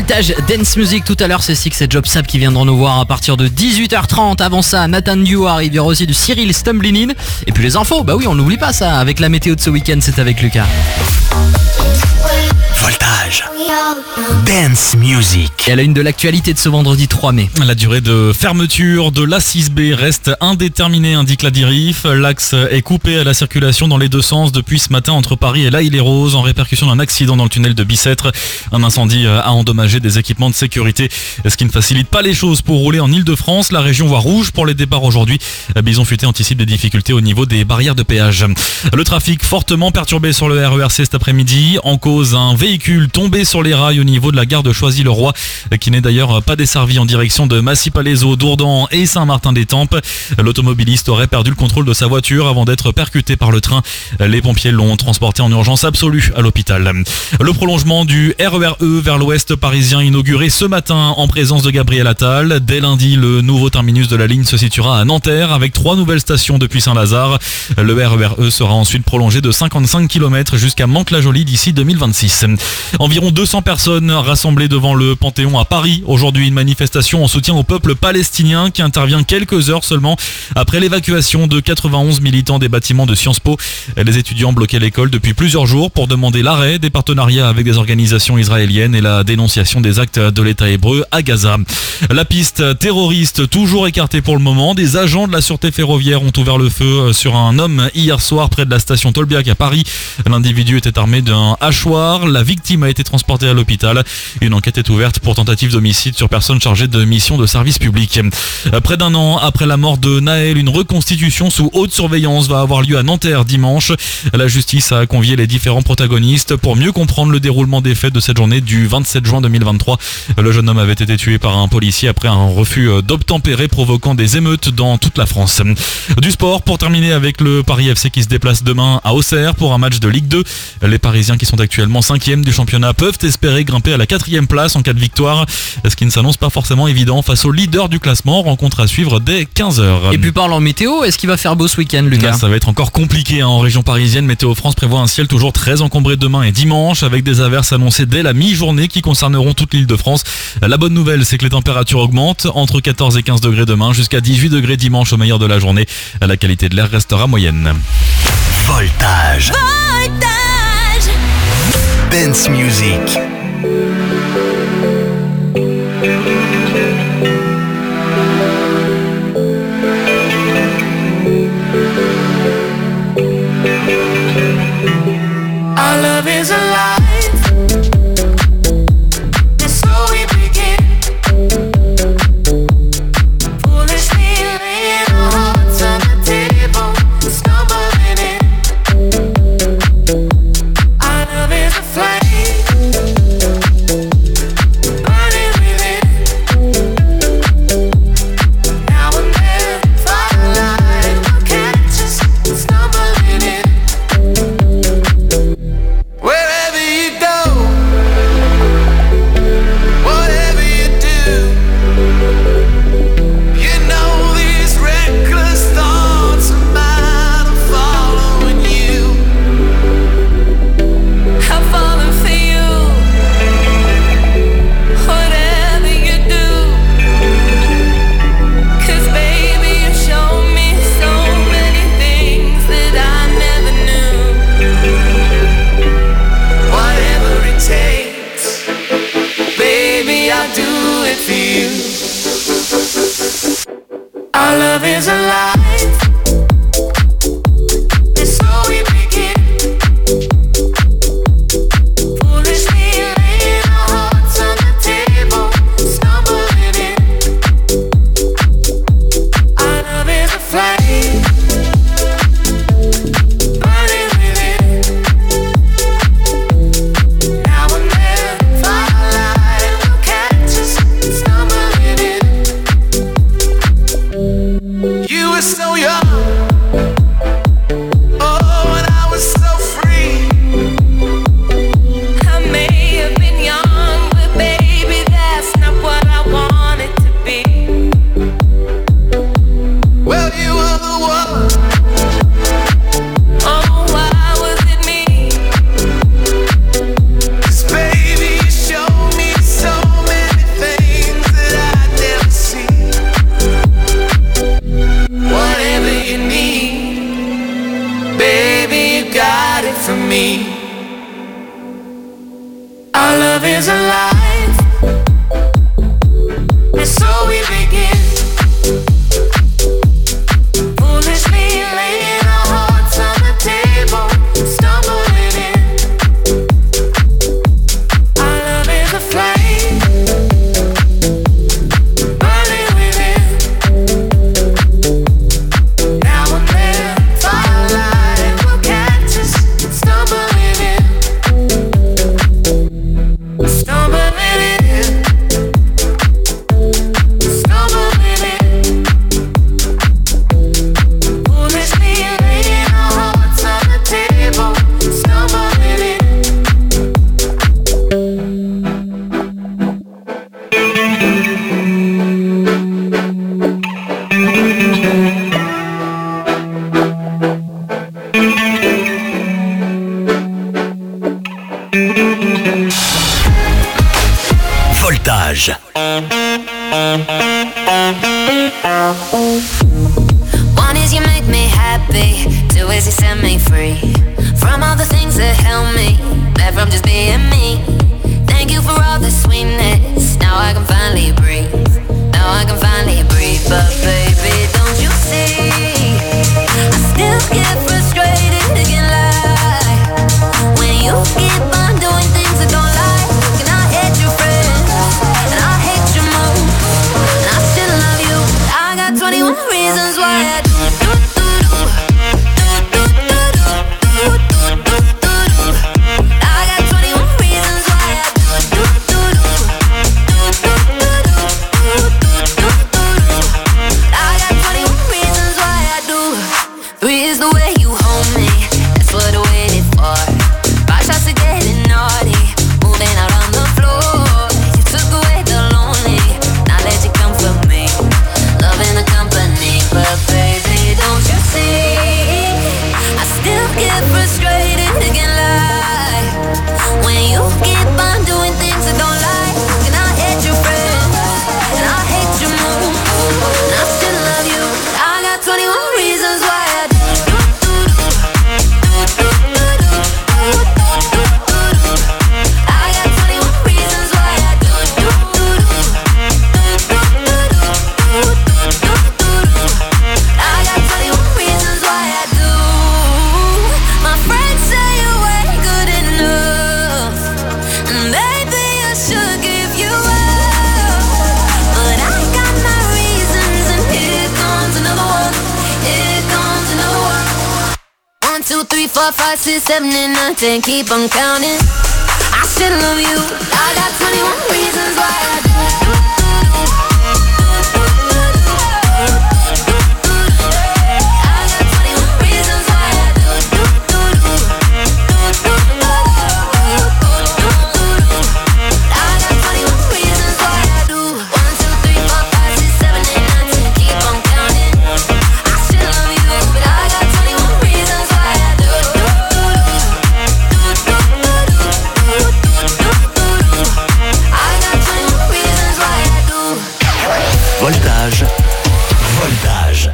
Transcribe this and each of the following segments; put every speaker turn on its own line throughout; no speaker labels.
Voltage Dance Music tout à l'heure, c'est Six et Job Sap qui viendront nous voir à partir de 18h30. Avant ça, Nathan Dew arrive, il y aura aussi du Cyril Stumblin. Et puis les infos, bah oui, on n'oublie pas ça. Avec la météo de ce week-end, c'est avec Lucas.
Voltage Dance Music.
Et à la une de l'actualité de ce vendredi 3 mai.
La durée de fermeture de l'A6B reste indéterminée, indique la DIRIF. L'axe est coupé à la circulation dans les deux sens depuis ce matin entre Paris et l'Haye-les-Roses en répercussion d'un accident dans le tunnel de Bicêtre. Un incendie a endommagé des équipements de sécurité, ce qui ne facilite pas les choses pour rouler en Ile-de-France. La région voit rouge pour les départs aujourd'hui. Bison Futé anticipe des difficultés au niveau des barrières de péage. Le trafic fortement perturbé sur le RERC cet après-midi. En cause, un véhicule tombé sur les rails au niveau de la gare de Choisy-le-Roi, qui n'est d'ailleurs pas desservi en direction de Massy-Palaiseau, Dourdan et Saint-Martin-des-Tempes. L'automobiliste aurait perdu le contrôle de sa voiture avant d'être percuté par le train. Les pompiers l'ont transporté en urgence absolue à l'hôpital. Le prolongement du RERE vers l'ouest parisien inauguré ce matin en présence de Gabriel Attal. Dès lundi, le nouveau terminus de la ligne se situera à Nanterre avec 3 nouvelles stations depuis Saint-Lazare. Le RERE sera ensuite prolongé de 55 km jusqu'à Mantes-la-Jolie d'ici 2026. Environ 200 personnes rassemblées devant le Panthéon à Paris. Aujourd'hui, une manifestation en soutien au peuple palestinien qui intervient quelques heures seulement après l'évacuation de 91 militants des bâtiments de Sciences Po. Les étudiants bloquaient l'école depuis plusieurs jours pour demander l'arrêt des partenariats avec des organisations israéliennes et la dénonciation des actes de l'État hébreu à Gaza. La piste terroriste toujours écartée pour le moment. Des agents de la sûreté ferroviaire ont ouvert le feu sur un homme hier soir près de la station Tolbiac à Paris. L'individu était armé d'un hachoir. La victime a été transportée à l'hôpital. Une enquête est ouverte pour tentative d'homicide sur personne chargée de mission de service public. Près d'un an après la mort de Naël, une reconstitution sous haute surveillance va avoir lieu à Nanterre dimanche. La justice a convié les différents protagonistes pour mieux comprendre le déroulement des faits de cette journée du 27 juin 2023. Le jeune homme avait été tué par un policier après un refus d'obtempérer provoquant des émeutes dans toute la France. Du sport pour terminer avec le Paris FC qui se déplace demain à Auxerre pour un match de Ligue 2. Les Parisiens qui sont actuellement 5e du championnat peuvent espérer grimper à la 4e place en cas de victoire, ce qui ne s'annonce pas forcément évident face au leader du classement. Rencontre à suivre dès 15h.
Et puis parlant météo, est-ce qu'il va faire beau ce week-end, Lucas?
Ça va être encore compliqué en région parisienne. Météo France prévoit un ciel toujours très encombré demain et dimanche avec des averses annoncées dès la mi-journée qui concerneront toute l'île de France. La bonne nouvelle, c'est que les températures augmentent entre 14 et 15 degrés demain jusqu'à 18 degrés dimanche au meilleur de la journée. La qualité de l'air restera moyenne.
Voltage Dance Music.
Our love is alive, and so we begin. Foolishly laying our hearts on the table, stumbling in. Our love is a flame, burning within. Now and then, firelight will catch us stumbling in. Wherever you go, whatever you do, you know these reckless thoughts of mine are following you. I'm falling for you, whatever you do. 'Cause baby, you show me so many things that I never knew. Whatever it takes, baby, I'll do it for you. Our love is alive, and so we begin. Foolishly laying our hearts on the table, stumbling in. Our love is a flame, burning within. Now and then, firelight will catch us stumbling in. You were
One is you make me happy, two is you set me free from all the things that held me back from just being me. Thank you for all the sweetness, now I can finally breathe. Now I can finally breathe, but baby, don't you see? I still get frustrated again, like when you keep on doing things I don't like. And I hate your friends, and I hate your moves, and I still love you. I got 21 reasons why I do. Four, five, six, seven, and 9, 10, keep on counting. I still love you. I got 21 reasons why I do. I got 21 reasons why I do. I got 21 reasons why I do. 1, 2, 3, 4, 5, 6, 7, and 9, 10, keep on counting. I still love you, but I got 21 reasons why I do.
Voltage. Voltage.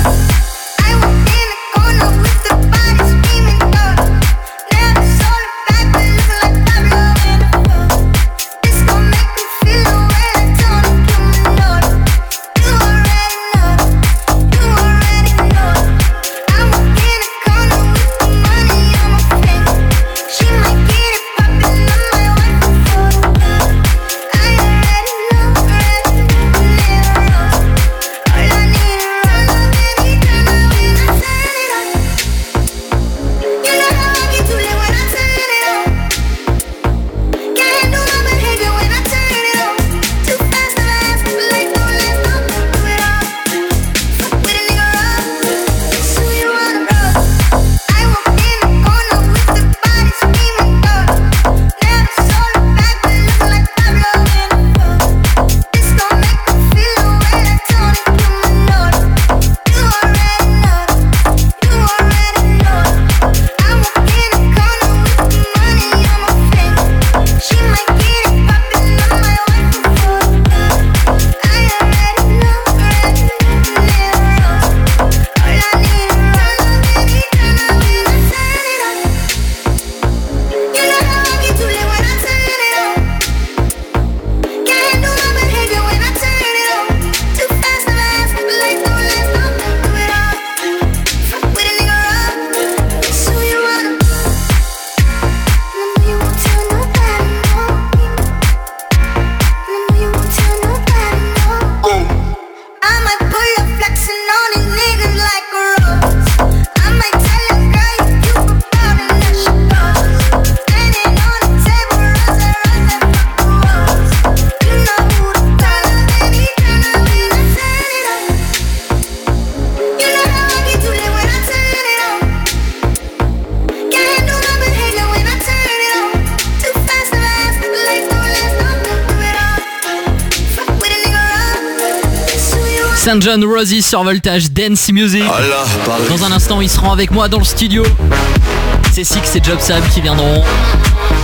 St. John Rosie sur Voltage Dance Music. Dans un instant, ils seront avec moi dans le studio. C'est Six et Job Sam qui viendront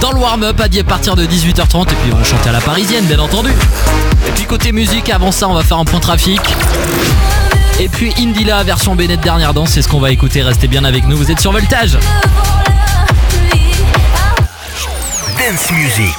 dans le warm-up à partir de 18h30 et puis on va chanter à la parisienne bien entendu. Et puis côté musique, avant ça on va faire un point trafic. Et puis Indila version Bennett dernière danse, c'est ce qu'on va écouter, restez bien avec nous, vous êtes sur Voltage.
Dance Music.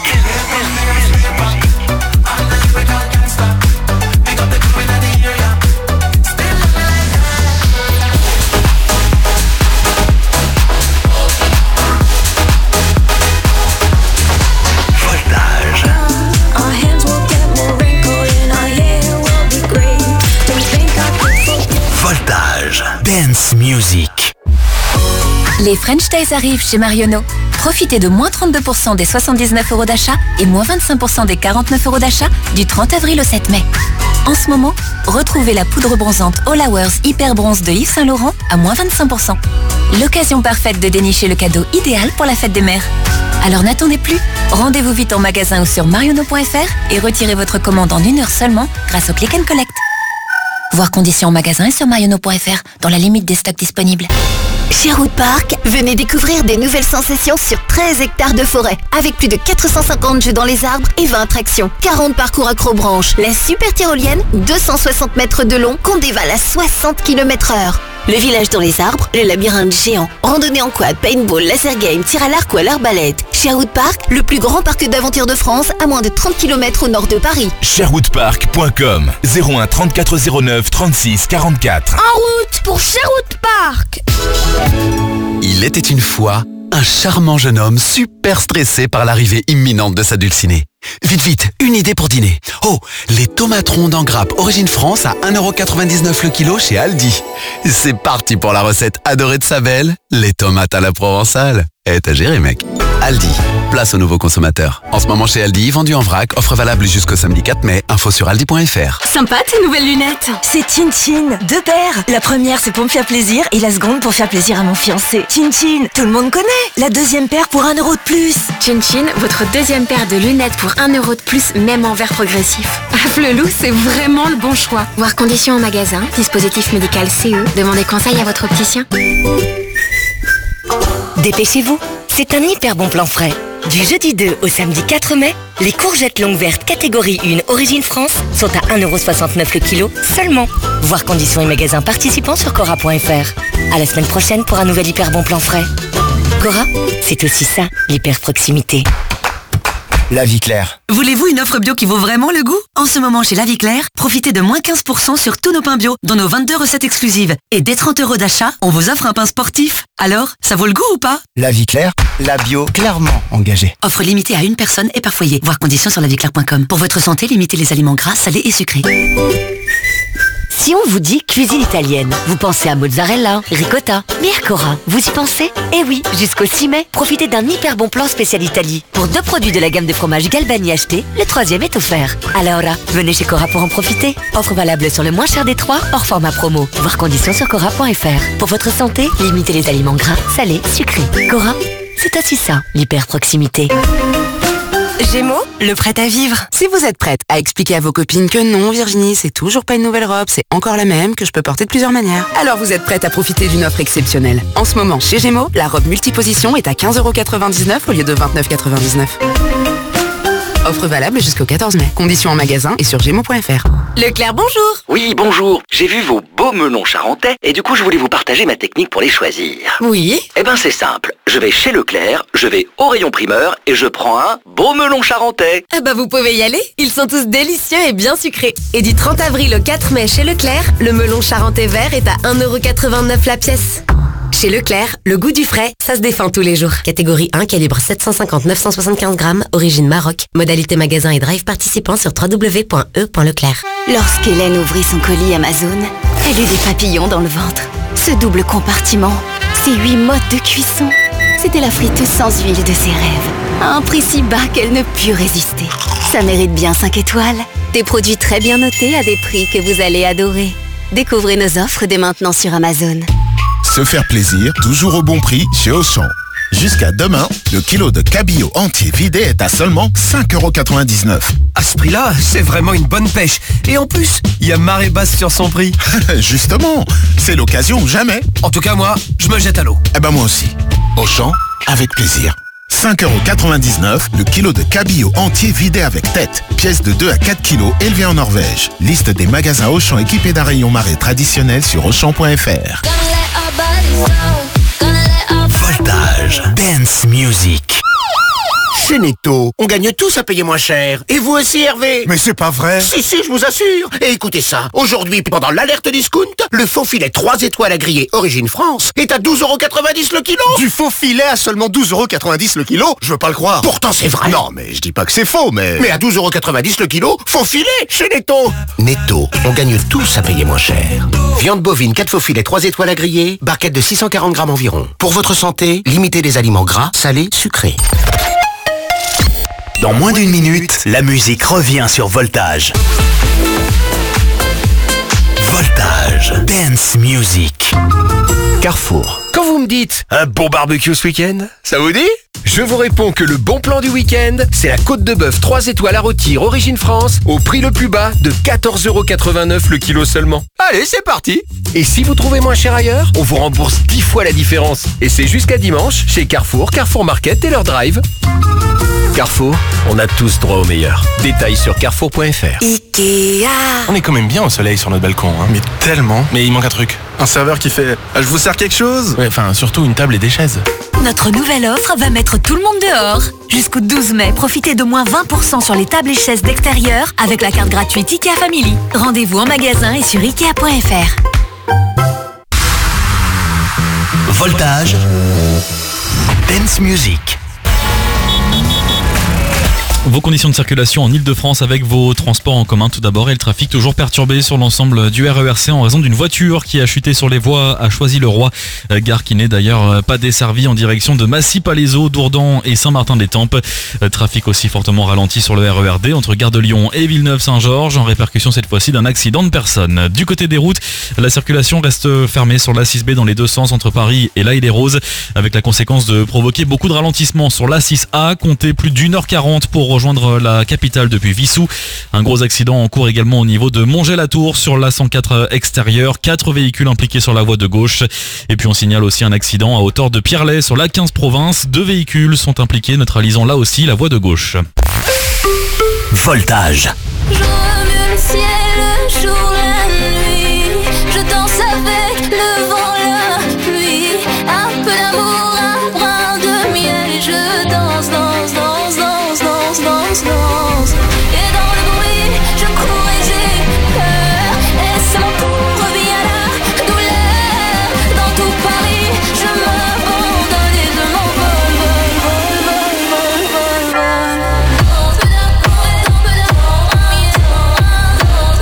Voltage. Dance Music.
Les French Days arrivent chez Marionneau. Profitez de moins 32% des 79 € d'achat et moins 25% des 49 € d'achat du 30 avril au 7 mai. En ce moment, retrouvez la poudre bronzante All Hours Hyper Bronze de Yves Saint Laurent à moins 25%. L'occasion parfaite de dénicher le cadeau idéal pour la fête des mères. Alors n'attendez plus, rendez-vous vite en magasin ou sur marionneau.fr et retirez votre commande en 1 heure seulement grâce au Click and Collect. Voir conditions en magasin et sur marionneau.fr dans la limite des stocks disponibles.
Sherwood Park, venez découvrir des nouvelles sensations sur 13 hectares de forêt, avec plus de 450 jeux dans les arbres et 20 attractions, 40 parcours accrobranches, la super tyrolienne, 260 mètres de long, qu'on dévale à 60 km/h. Le village dans les arbres, le labyrinthe géant, randonnée en quad, paintball, laser game, tir à l'arc ou à l'arbalète. Sherwood Park, le plus grand parc d'aventure de France, à moins de 30 km au nord de Paris.
Sherwoodpark.com 01 34 09 36 44.
En route pour Sherwood Park!
Il était une fois un charmant jeune homme super stressé par l'arrivée imminente de sa dulcinée. Vite, vite, une idée pour dîner. Oh, les tomates rondes en grappe origine France à 1,99 € le kilo chez Aldi. C'est parti pour la recette adorée de sa belle, les tomates à la provençale. T'as géré, mec. Aldi, place aux nouveaux consommateurs. En ce moment chez Aldi, vendu en vrac, offre valable jusqu'au samedi 4 mai, info sur aldi.fr.
Sympa tes nouvelles lunettes. C'est Chin Chin, 2 paires. La première c'est pour me faire plaisir et la seconde pour faire plaisir à mon fiancé. Chin Chin, tout le monde connaît. La deuxième paire pour 1 € de plus.
Chin Chin, votre deuxième paire de lunettes pour 1 € de plus, même en verre progressif. Flelou, c'est vraiment le bon choix. Voir conditions en magasin, dispositif médical CE, demandez conseil à votre opticien.
Dépêchez-vous, c'est un hyper bon plan frais. Du jeudi 2 au samedi 4 mai, les courgettes longues vertes catégorie 1 Origine France sont à 1,69 € le kilo seulement. Voir conditions et magasins participants sur Cora.fr. À la semaine prochaine pour un nouvel hyper bon plan frais. Cora, c'est aussi ça, l'hyper proximité.
La Vie Claire.
Voulez-vous une offre bio qui vaut vraiment le goût? En ce moment chez La Vie Claire, profitez de moins 15% sur tous nos pains bio, dont nos 22 recettes exclusives. Et dès 30 € d'achat, on vous offre un pain sportif. Alors, ça vaut le goût ou pas?
La Vie Claire, la bio clairement engagée.
Offre limitée à une personne et par foyer. Voir conditions sur lavieclaire.com. Pour votre santé, limitez les aliments gras, salés et sucrés.
Si on vous dit cuisine italienne, vous pensez à mozzarella, ricotta. Mais à Cora, vous y pensez? Eh oui, jusqu'au 6 mai, profitez d'un hyper bon plan spécial Italie. Pour 2 produits de la gamme de fromage Galbani achetés, le 3e est offert. Alors là, venez chez Cora pour en profiter. Offre valable sur le moins cher des 3, hors format promo. Voir conditions sur Cora.fr. Pour votre santé, limitez les aliments gras, salés, sucrés. Cora, c'est aussi ça, l'hyper proximité.
Gémeaux, le prêt à vivre. Si vous êtes prête à expliquer à vos copines que non, Virginie, c'est toujours pas une nouvelle robe, c'est encore la même, que je peux porter de plusieurs manières, alors vous êtes prête à profiter d'une offre exceptionnelle. En ce moment, chez Gémeaux, la robe multiposition est à 15,99 € au lieu de 29,99 €. Offre valable jusqu'au 14 mai. Conditions en magasin et sur gémeaux.fr.
Leclerc, bonjour.
Oui, bonjour. J'ai vu vos beaux melons charentais et du coup, je voulais vous partager ma technique pour les choisir.
Oui.
Eh ben, c'est simple. Je vais chez Leclerc, je vais au rayon primeur et je prends un beau melon charentais.
Ah bah vous pouvez y aller. Ils sont tous délicieux et bien sucrés. Et du 30 avril au 4 mai chez Leclerc, le melon charentais vert est à 1,89 € la pièce. Chez Leclerc, le goût du frais, ça se défend tous les jours. Catégorie 1, calibre 750-975 grammes, origine Maroc. Modalité magasin et drive participant sur www.e.leclerc.
Lorsqu'Hélène ouvrit son colis Amazon, elle eut des papillons dans le ventre. Ce double compartiment, ces 8 modes de cuisson, c'était la friteuse sans huile de ses rêves. À un prix si bas qu'elle ne put résister. Ça mérite bien 5 étoiles. Des produits très bien notés à des prix que vous allez adorer. Découvrez nos offres dès maintenant sur Amazon.
Se faire plaisir, toujours au bon prix chez Auchan. Jusqu'à demain, le kilo de cabillaud entier vidé est à seulement 5,99 €.
À ce prix-là, c'est vraiment une bonne pêche. Et en plus, il y a marée basse sur son prix.
Justement, c'est l'occasion ou jamais.
En tout cas, moi, je me jette à l'eau.
Eh ben moi aussi. Auchan, avec plaisir. 5,99€ le kilo de cabillaud entier vidé avec tête. Pièce de 2 à 4 kilos élevée en Norvège. Liste des magasins Auchan équipés d'un rayon marée traditionnel sur Auchan.fr.
Voltage. Dance Music.
Chez Netto, on gagne tous à payer moins cher. Et vous aussi, Hervé?
Mais c'est pas vrai.
Si, je vous assure. Et écoutez ça. Aujourd'hui, pendant l'alerte discount, le faux filet 3 étoiles à griller Origine France est à 12,90€ le kilo.
Du faux filet à seulement 12,90€ le kilo? Je veux pas le croire.
Pourtant, c'est vrai.
Non, mais je dis pas que c'est faux, mais...
Mais à 12,90€ le kilo, faux filet chez Netto. Netto, on gagne tous à payer moins cher. Viande bovine 4 faux filets 3 étoiles à griller, barquette de 640 grammes environ. Pour votre santé, limitez les aliments gras, salés, sucrés.
Dans moins d'une minute, la musique revient sur Voltage. Voltage. Dance Music. Carrefour.
Quand vous me dites un bon barbecue ce week-end, ça vous dit? Je vous réponds que le bon plan du week-end, c'est la côte de bœuf 3 étoiles à rôtir Origine France au prix le plus bas de 14,89€ le kilo seulement. Allez, c'est parti! Et si vous trouvez moins cher ailleurs, on vous rembourse 10 fois la différence. Et c'est jusqu'à dimanche chez Carrefour, Carrefour Market et leur drive. Carrefour, on a tous droit au meilleur. Détails sur carrefour.fr.
Ikea.
On est quand même bien au soleil sur notre balcon, hein. Mais tellement. Mais il manque un truc. Un serveur qui fait « Je vous sers quelque chose ?» Ouais, enfin, surtout une table et des chaises.
Notre nouvelle offre va mettre tout le monde dehors. Jusqu'au 12 mai, profitez de moins 20% sur les tables et chaises d'extérieur avec la carte gratuite Ikea Family. Rendez-vous en magasin et sur Ikea.fr.
Voltage. Dance Music.
Vos conditions de circulation en Ile-de-France avec vos transports en commun tout d'abord et le trafic toujours perturbé sur l'ensemble du RERC en raison d'une voiture qui a chuté sur les voies à Choisy-le-Roi, gare qui n'est d'ailleurs pas desservie en direction de Massy-Palaiseau, Dourdan et Saint-Martin-des-Tempes. Trafic aussi fortement ralenti sur le RERD entre Gare de Lyon et Villeneuve-Saint-Georges en répercussion cette fois-ci d'un accident de personne. Du côté des routes, la circulation reste fermée sur l'A6B dans les deux sens entre Paris et l'Aille-les-Roses avec la conséquence de provoquer beaucoup de ralentissements sur l'A6A, comptez plus d'1h40 pour rejoindre la capitale depuis Vissou. Un gros accident en cours également au niveau de Montgé-la-Tour sur la 104 extérieure. 4 véhicules impliqués sur la voie de gauche. Et puis on signale aussi un accident à hauteur de Pierrelet sur la 15 province. 2 véhicules sont impliqués, neutralisant là aussi la voie de gauche.
Voltage.
Je remue le ciel, le jour, la nuit. Je danse avec le vent, la pluie. Un peu d'amour, un brin de miel. Et je danse, danse, danse, danse, danse, danse, danse. Et dans le bruit, je cours et j'ai peur. Et c'est mon corps revient à la douleur. Dans tout Paris, je m'abandonne et je m'envole, vol, vol, vol, vol, vol, vol.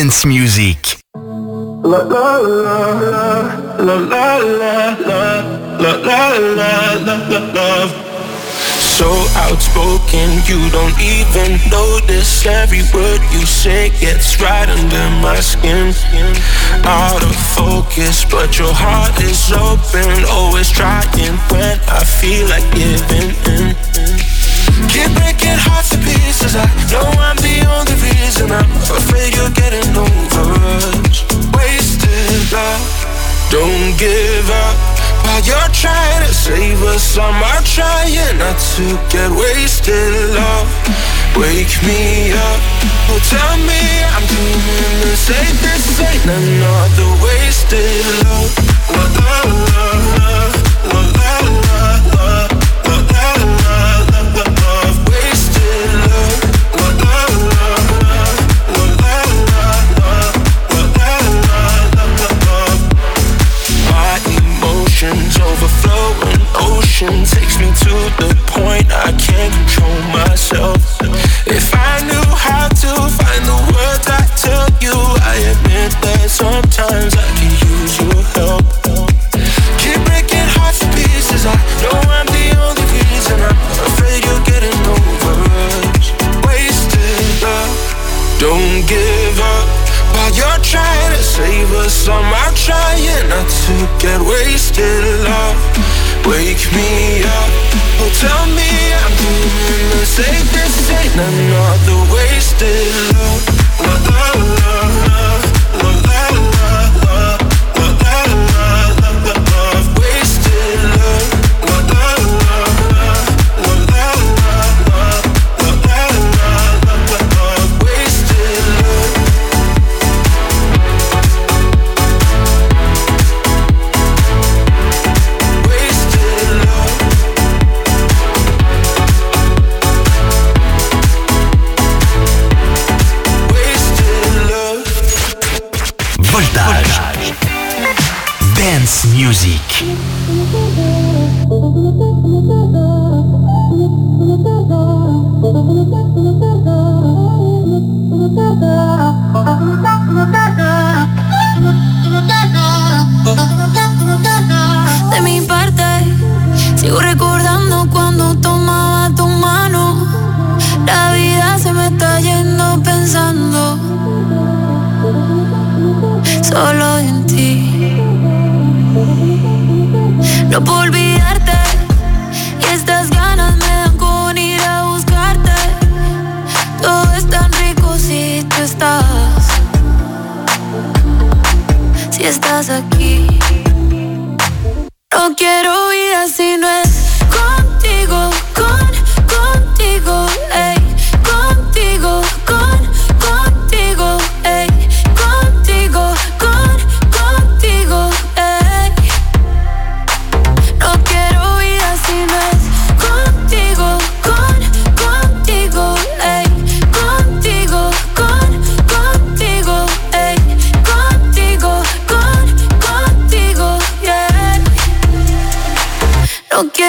Dance Music.
La la la la la la la la la la la. So outspoken, you don't even notice. Every word you say gets right under my skin. Out of focus, but your heart is open. Always trying when I feel like giving in. Keep breaking hearts to pieces. I know I'm the only reason. I'm afraid you're getting over us. Wasted love, don't give up. While you're trying to save us, I'm trying not to get wasted. Love, wake me up. Oh, tell me I'm doing the same. This ain't another wasted love. La la la la la la la la la la la. Wasted love. La la la la la la la la. My emotions overflowing, ocean takes me to the point I can't control myself. If I knew how to find the words I tell you, I admit that sometimes I can use your help. Keep breaking hearts to pieces. I know I'm the only reason. I'm afraid you're getting over us. Wasted love, don't give up. While you're trying to save us, I'm trying not to get wasted. Love, wake me up. Oh, tell me I'm doing the same. This ain't another wasted love. La la la la la la la la la la la. Wasted love. La la la la la la la la la. Wasted love.
Voltage. Dance Music.
De mi parte, sigo recordando cuando tomaba tu mano. La vida se me está yendo pensando solo en ti. No puedo olvidarte y estas ganas me dan con ir a buscarte. Todo es tan rico si tú estás, si estás aquí. No quiero vida si no es contigo, contigo, ey, contigo, contigo, ey, contigo, contigo, ey. No quiero vida si no es contigo, contigo, ey, contigo, contigo, ey, contigo, contigo, yeah. No quiero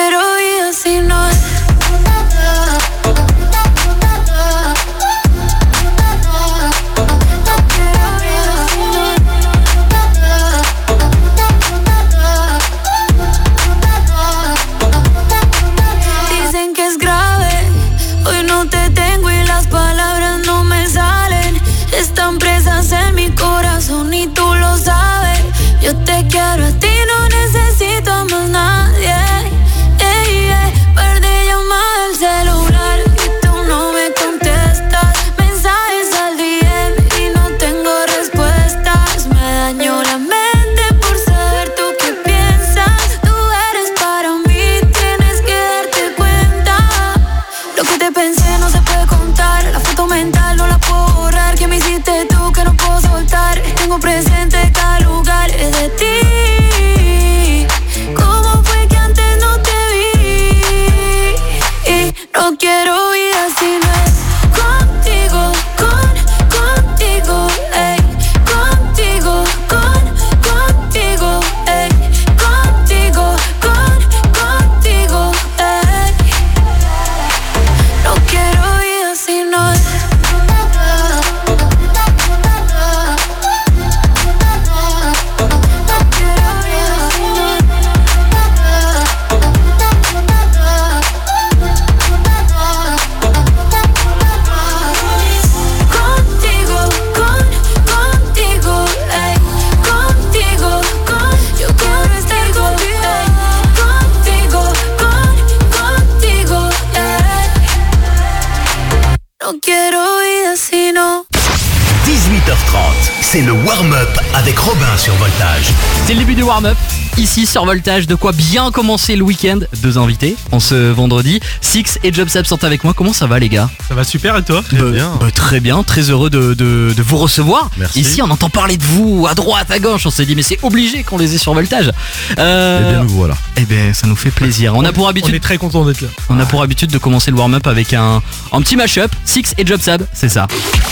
C'est le warm-up avec Robin sur Voltage.
C'est le début du warm-up. Ici sur Voltage, de quoi bien commencer le week-end. 2 invités en ce vendredi. Six et Jobsab sont avec moi. Comment ça va les gars?
Ça va super et toi?
Très bien, très heureux de vous recevoir.
Merci.
Ici on entend parler de vous à droite, à gauche. On s'est dit mais c'est obligé qu'on les ait sur Voltage.
Et bien nous voilà.
Eh bien ça nous fait plaisir. On a pour habitude.
On est très content d'être là.
On a pour habitude de commencer le warm-up avec un petit mash-up. Six et Jobsab, c'est ça.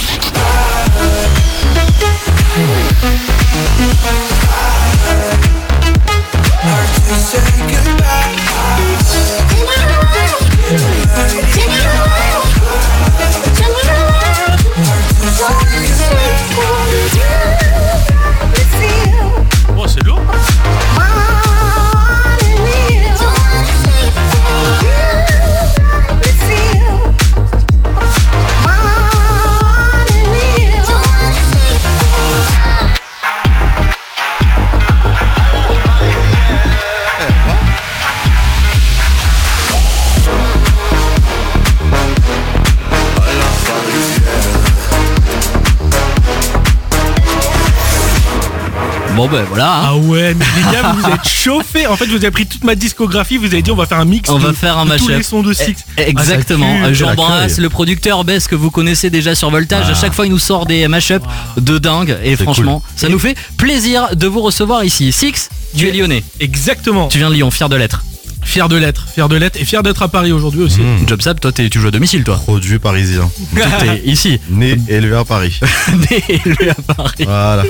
Oh, c'est lourd.
Bon ben voilà.
Ah ouais, mais les gars, vous êtes chauffés. En fait, vous avez pris toute ma discographie, vous avez dit on va faire un mix.
On va faire un
de tous
mashup.
les sons de Six.
Exactement.
Ah, ça
J'embrasse le producteur Bess que vous connaissez déjà sur Voltage. À chaque fois, il nous sort des mashups de dingue. Et franchement, ça nous fait plaisir de vous recevoir ici. Six, tu es lyonnais.
Exactement.
Tu viens de Lyon, fier de l'être.
Fier de l'être et fier d'être à Paris aujourd'hui aussi.
Jobsab, toi tu joues à domicile toi.
Produit parisien.
T'es ici.
Né et élevé à Paris.
Né et élevé à Paris.
Voilà.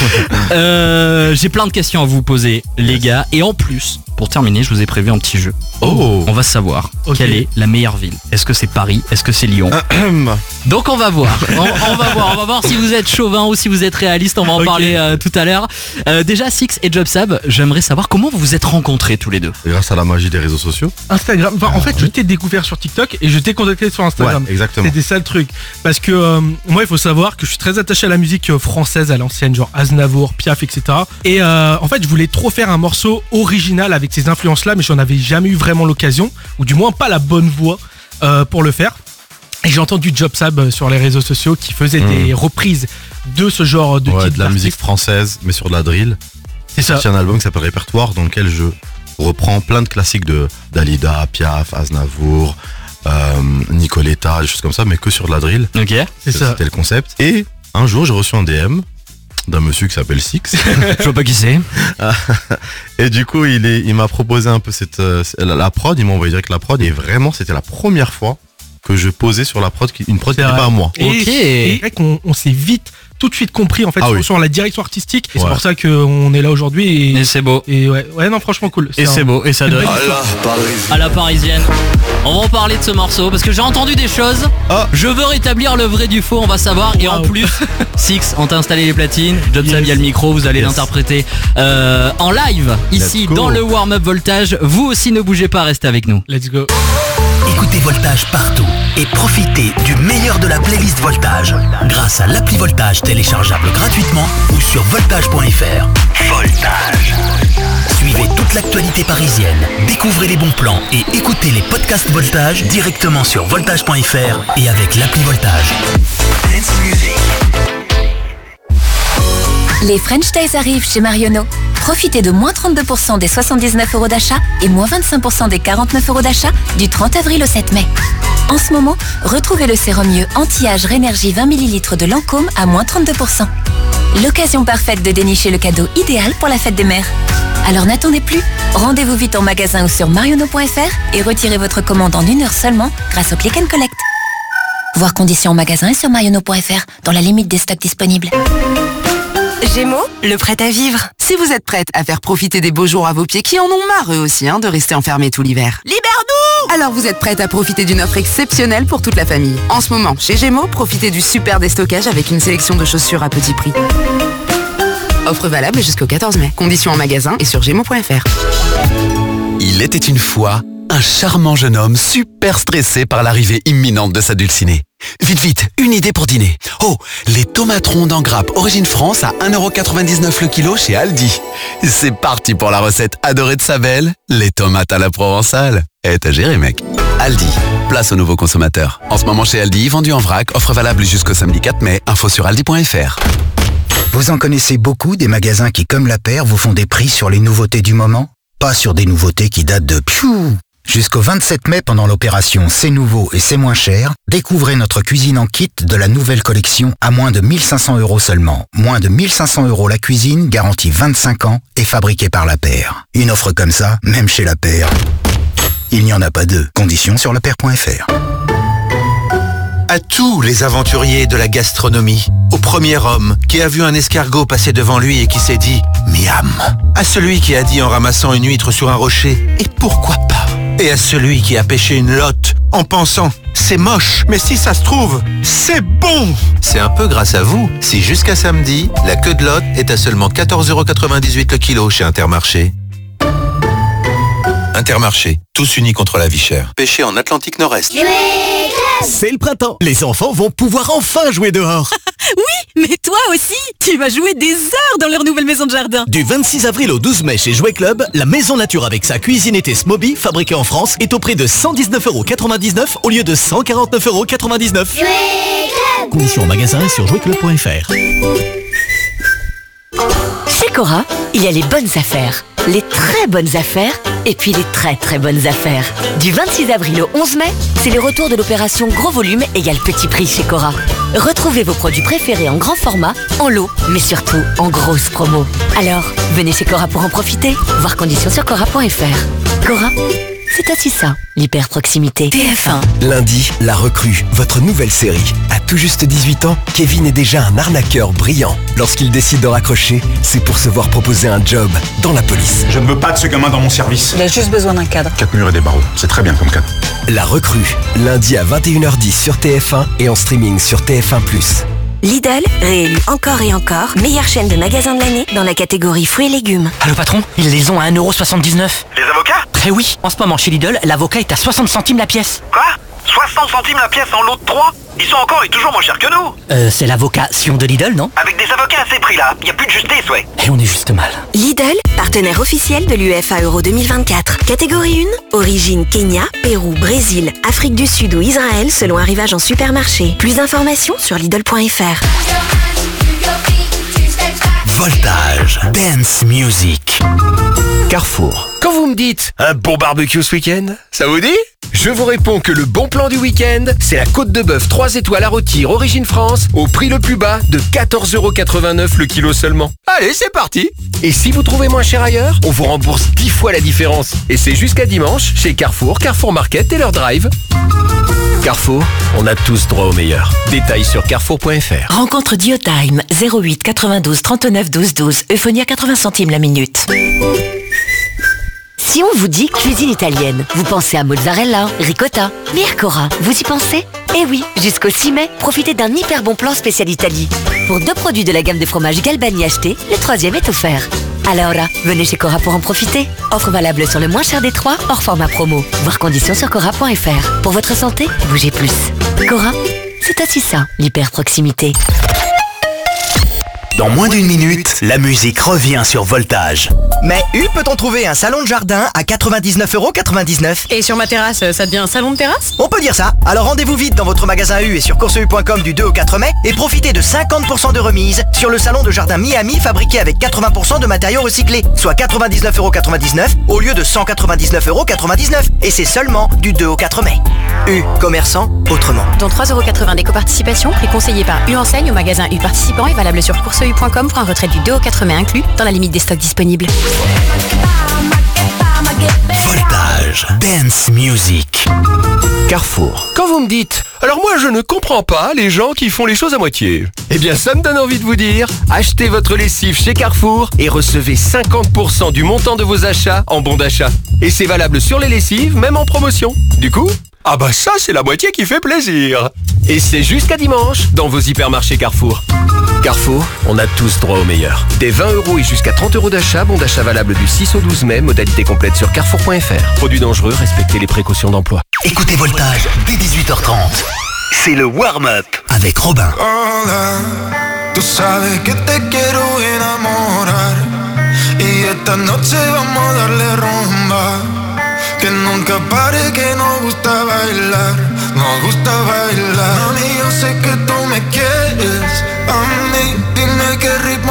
J'ai plein de questions à vous poser les gars. Et en plus, pour terminer, je vous ai prévu un petit jeu.
Oh.
On va savoir quelle est la meilleure ville. Est-ce que c'est Paris? Est-ce que c'est Lyon? Donc on va voir. On va voir si vous êtes chauvin ou si vous êtes réaliste. On va en parler tout à l'heure. Déjà Six et Jobsab, j'aimerais savoir comment vous vous êtes rencontrés tous les deux.
Grâce à la magie des réseaux sociaux.
Instagram. Enfin, en fait, je t'ai découvert sur TikTok et je t'ai contacté sur Instagram.
Ouais, exactement.
C'était ça le truc. Parce que moi, il faut savoir que je suis très attaché à la musique française à l'ancienne, genre Aznavour, Piaf, etc. Et en fait, je voulais trop faire un morceau original avec ces influences-là, mais j'en avais jamais eu vraiment l'occasion, ou du moins pas la bonne voix pour le faire. Et j'ai entendu Jobsab sur les réseaux sociaux qui faisait des reprises de ce genre de
de la musique française, mais sur de la drill.
C'est ça.
J'ai un album qui s'appelle Répertoire, dans lequel je reprends plein de classiques de Dalida, Piaf, Aznavour, Nicoletta, des choses comme ça, mais que sur de la drill.
Ok.
C'est ça.
C'était le concept. Et un jour, j'ai reçu un DM d'un monsieur qui s'appelle Six.
Je vois pas qui c'est.
Et du coup, il m'a proposé un peu la prod. Il m'a envoyé direct la prod. Et vraiment, c'était la première fois que je posais sur la prod, une prod qui n'était pas à moi.
Et c'est vrai qu'on s'est vite tout de suite compris en fait sur la direction artistique et c'est pour ça qu'on est là aujourd'hui
et c'est beau
et ouais non franchement cool
et c'est beau et ça donne à la parisienne. On va en parler de ce morceau parce que j'ai entendu des choses. Je veux rétablir le vrai du faux, on va savoir. Et en plus Six, on t'a installé les platines, Jobsab il y a le micro, vous allez l'interpréter en live ici dans le warm-up Voltage. Vous aussi ne bougez pas, restez avec nous.
Let's go.
Écoutez Voltage partout et profitez du meilleur de la playlist Voltage grâce à l'appli Voltage téléchargeable gratuitement ou sur voltage.fr. Voltage. Suivez toute l'actualité parisienne, découvrez les bons plans et écoutez les podcasts Voltage directement sur voltage.fr et avec l'appli Voltage.
Les French Days arrivent chez Marionneau. Profitez de moins 32% des 79 € d'achat et moins 25% des 49 € d'achat du 30 avril au 7 mai. En ce moment, retrouvez le sérum mieux anti-âge Rénergie 20 ml de Lancôme à moins 32%. L'occasion parfaite de dénicher le cadeau idéal pour la fête des mères. Alors n'attendez plus, rendez-vous vite en magasin ou sur marionneau.fr et retirez votre commande en 1 heure seulement grâce au Click and Collect. Voir conditions en magasin et sur marionneau.fr dans la limite des stocks disponibles.
Gémeaux, le prêt à vivre. Si vous êtes prête à faire profiter des beaux jours à vos pieds qui en ont marre eux aussi de rester enfermés tout l'hiver. Libère-nous! Alors vous êtes prête à profiter d'une offre exceptionnelle pour toute la famille. En ce moment, chez Gémeaux, profitez du super déstockage avec une sélection de chaussures à petit prix. Offre valable jusqu'au 14 mai. Conditions en magasin et sur gémeaux.fr.
Il était une fois un charmant jeune homme super stressé par l'arrivée imminente de sa dulcinée. Vite, vite, une idée pour dîner. Oh, les tomates rondes en grappe origine France à 1,99€ le kilo chez Aldi. C'est parti pour la recette adorée de sa belle, les tomates à la provençale. T'as géré, mec. Aldi, place aux nouveaux consommateurs. En ce moment chez Aldi, vendu en vrac, offre valable jusqu'au samedi 4 mai, info sur aldi.fr.
Vous en connaissez beaucoup des magasins qui, comme La Paire, vous font des prix sur les nouveautés du moment? Pas sur des nouveautés qui datent de Jusqu'au 27 mai, pendant l'opération C'est nouveau et c'est moins cher, découvrez notre cuisine en kit de la nouvelle collection à moins de 1500 € seulement. Moins de 1500 € la cuisine, garantie 25 ans et fabriquée par La Paire. Une offre comme ça, même chez La Paire, il n'y en a pas deux. Conditions sur lepaire.fr.
À tous les aventuriers de la gastronomie, au premier homme qui a vu un escargot passer devant lui et qui s'est dit « Miam », à celui qui a dit en ramassant une huître sur un rocher « Et pourquoi pas ?» et à celui qui a pêché une lotte en pensant « C'est moche, mais si ça se trouve, c'est bon !» C'est un peu grâce à vous si jusqu'à samedi, la queue de lotte est à seulement 14,98 € le kilo chez Intermarché. Intermarché, tous unis contre la vie chère. Pêché en Atlantique Nord-Est.
C'est le printemps. Les enfants vont pouvoir enfin jouer dehors.
Oui, mais toi aussi, tu vas jouer des heures dans leur nouvelle maison de jardin.
Du 26 avril au 12 mai chez Jouet Club, la maison nature avec sa cuisine été Smoby, fabriquée en France, est au prix de 119,99 € au lieu de 149,99 €. Conditions en magasin et sur jouetclub.fr.
Chez Cora, il y a les bonnes affaires, les très bonnes affaires et puis les très très bonnes affaires. Du 26 avril au 11 mai, c'est le retour de l'opération Gros Volume égale Petit Prix chez Cora. Retrouvez vos produits préférés en grand format, en lot, mais surtout en grosse promo. Alors, venez chez Cora pour en profiter. Voir conditions sur cora.fr. Cora, c'est aussi ça, l'hyper proximité.
TF1. Lundi, La Recrue, votre nouvelle série. À tout juste 18 ans, Kevin est déjà un arnaqueur brillant. Lorsqu'il décide de raccrocher, c'est pour se voir proposer un job dans la police.
Je ne veux pas de ce gamin dans mon service.
Il a juste besoin d'un cadre.
4 murs et des barreaux, c'est très bien comme cadre.
La Recrue, lundi à 21h10 sur TF1 et en streaming sur TF1+.
Lidl, réélu encore et encore, meilleure chaîne de magasins de l'année dans la catégorie fruits et légumes.
Allô patron, ils les ont à 1,79 €.
Les avocats ?
Eh oui, en ce moment chez Lidl, l'avocat est à 60 centimes la pièce.
Quoi ? 60 centimes la pièce en lot de 3 ? Ils sont encore et toujours moins chers que nous.
C'est l'avocat Sion de Lidl, non ?
Avec des avocats à ces prix-là, y a plus de justice, ouais.
Et on est juste mal.
Lidl, partenaire officiel de l'UEFA Euro 2024. Catégorie 1, origine Kenya, Pérou, Brésil, Afrique du Sud ou Israël selon arrivage en supermarché. Plus d'informations sur Lidl.fr.
Voltage, dance music.
Carrefour. Quand vous me dites un bon barbecue ce week-end, ça vous dit ? Je vous réponds que le bon plan du week-end, c'est la côte de bœuf 3 étoiles à rôtir Origine France au prix le plus bas de 14,89 € le kilo seulement. Allez, c'est parti. Et si vous trouvez moins cher ailleurs, on vous rembourse 10 fois la différence. Et c'est jusqu'à dimanche chez Carrefour, Carrefour Market et leur drive. Carrefour, on a tous droit au meilleur. Détails sur carrefour.fr.
Rencontre Diotime 08 92 39 12 12. Euphonie à 80 centimes la minute. Si on vous dit cuisine italienne, vous pensez à mozzarella, ricotta. Mais Cora, vous y pensez ? Eh oui, jusqu'au 6 mai, profitez d'un hyper bon plan spécial Italie. Pour 2 produits de la gamme de fromage Galbani achetés, le 3e est offert. Alors là, venez chez Cora pour en profiter. Offre valable sur le moins cher des 3, hors format promo. Voir conditions sur cora.fr. Pour votre santé, bougez plus. Cora, c'est aussi ça, l'hyper proximité.
Dans moins d'une minute, la musique revient sur Voltage.
Mais où peut-on trouver un salon de jardin à 99,99 €?
Et sur ma terrasse, ça devient un salon de terrasse ?
On peut dire ça. Alors rendez-vous vite dans votre magasin U et sur courseu.com du 2 au 4 mai et profitez de 50% de remise sur le salon de jardin Miami fabriqué avec 80% de matériaux recyclés, soit 99,99 € au lieu de 199,99 €. Et c'est seulement du 2 au 4 mai. U, commerçant autrement.
Dont 3,80 € d'éco-participation, préconseillé par U Enseigne au magasin U participant et valable sur courseu.com pour un retrait du 2 au 4 mai inclus dans la limite des stocks disponibles.
Voltage, dance music.
Carrefour. Quand vous me dites « Alors moi je ne comprends pas les gens qui font les choses à moitié », eh bien ça me donne envie de vous dire « Achetez votre lessive chez Carrefour et recevez 50% du montant de vos achats en bon d'achat. » Et c'est valable sur les lessives, même en promotion. Du coup, ah bah ça c'est la moitié qui fait plaisir. Et c'est jusqu'à dimanche dans vos hypermarchés Carrefour. Carrefour, on a tous droit au meilleur. Des 20 € et jusqu'à 30 € d'achat, bon d'achat valable du 6 au 12 mai, modalité complète sur carrefour.fr. Produits dangereux, respectez les précautions d'emploi.
Écoutez Voltage dès 18h30. C'est le warm-up avec Robin.
Hola, tú sabes que te quiero enamorar y esta noche vamos a darle rumba. Que nunca pare, que nos gusta bailar, nos gusta bailar. Mami, yo sé que tú me quieres, a mí dime qué ritmo